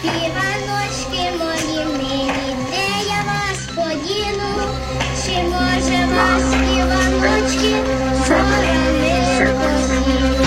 Співаночки мої милі, де я вас подіну? Чи може вас, співаночки, зорони подіну?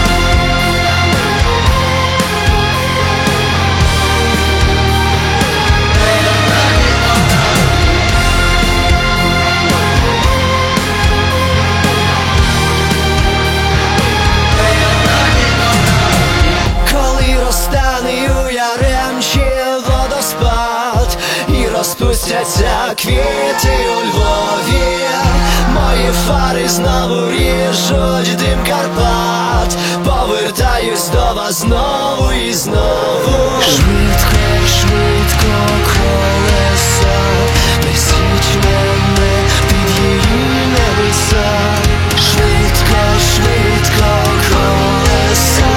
Розпустяться квіти у Львові, мої фари знову ріжуть дим Карпат. Повертаюсь до вас знову і знову. Швидко, швидко колеса, несіть мене під її небеса. Швидко, швидко колеса.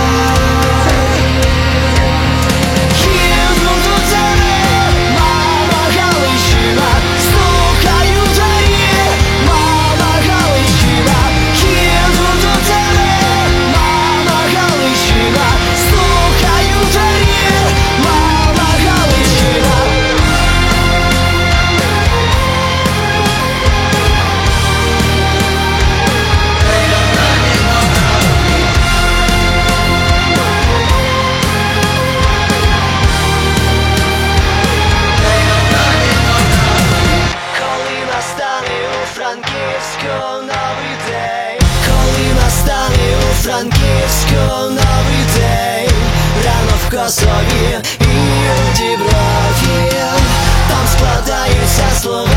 Новий день, коли настане у Франківську новий день, рано в Косові і у Діброві, там складаються слова.